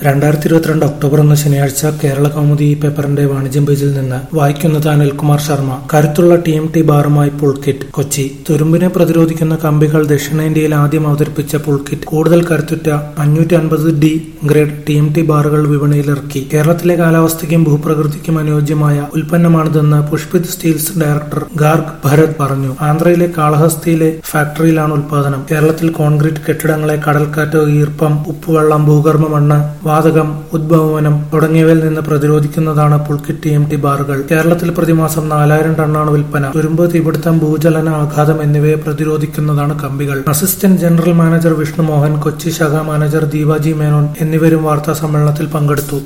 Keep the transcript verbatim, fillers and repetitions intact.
രണ്ടായിരത്തി ഇരുപത്തിരണ്ട് ഒക്ടോബർ ഒന്ന് ശനിയാഴ്ച കേരള കൗമുദി ഈ പേപ്പറിന്റെ വാണിജ്യം പേജിൽ നിന്ന് വായിക്കുന്നത് അനിൽകുമാർ ശർമ്മ. കരുത്തുള്ള ടി എം ടി ബാറുമായി പുൾകിറ്റ്. കൊച്ചി. തുരുമ്പിനെ പ്രതിരോധിക്കുന്ന കമ്പികൾ ദക്ഷിണേന്ത്യയിൽ ആദ്യം അവതരിപ്പിച്ച പുൾകിറ്റ് കൂടുതൽ കരുത്തുറ്റ അഞ്ഞൂറ്റി അൻപത് D grade T M T ബാറുകൾ വിപണിയിലിറക്കി. കേരളത്തിലെ കാലാവസ്ഥയ്ക്കും ഭൂപ്രകൃതിക്കും അനുയോജ്യമായ ഉൽപ്പന്നമാണിതെന്ന് പുഷ്പിത് സ്റ്റീൽസ് ഡയറക്ടർ ഗാർഗ് ഭരത് പറഞ്ഞു. ആന്ധ്രയിലെ കാളഹസ്തിയിലെ ഫാക്ടറിയിലാണ് ഉൽപാദനം. കേരളത്തിൽ കോൺക്രീറ്റ് കെട്ടിടങ്ങളെ കടൽക്കാറ്റ്, ഈർപ്പം, ഉപ്പുവെള്ളം, ഭൂഗർഭ മണ്ണ്, വാതകം, ഉദ്വമനം തുടങ്ങിയവയിൽ നിന്ന് പ്രതിരോധിക്കുന്നതാണ് പുൾകിറ്റ് ടി എം ടി ബാറുകൾ. കേരളത്തിൽ പ്രതിമാസം നാലായിരം ടണ്ണാണ് വിൽപ്പന. തുരുമ്പ്, തീപിടുത്തം, ഭൂചലന, ആഘാതം എന്നിവയെ പ്രതിരോധിക്കുന്നതാണ് കമ്പികൾ. Assistant general manager Vishnu Mohan, Kochi ശാഖാ മാനേജർ ദീപ ജി മേനോൻ എന്നിവരും വാർത്താ സമ്മേളനത്തിൽ പങ്കെടുത്തു.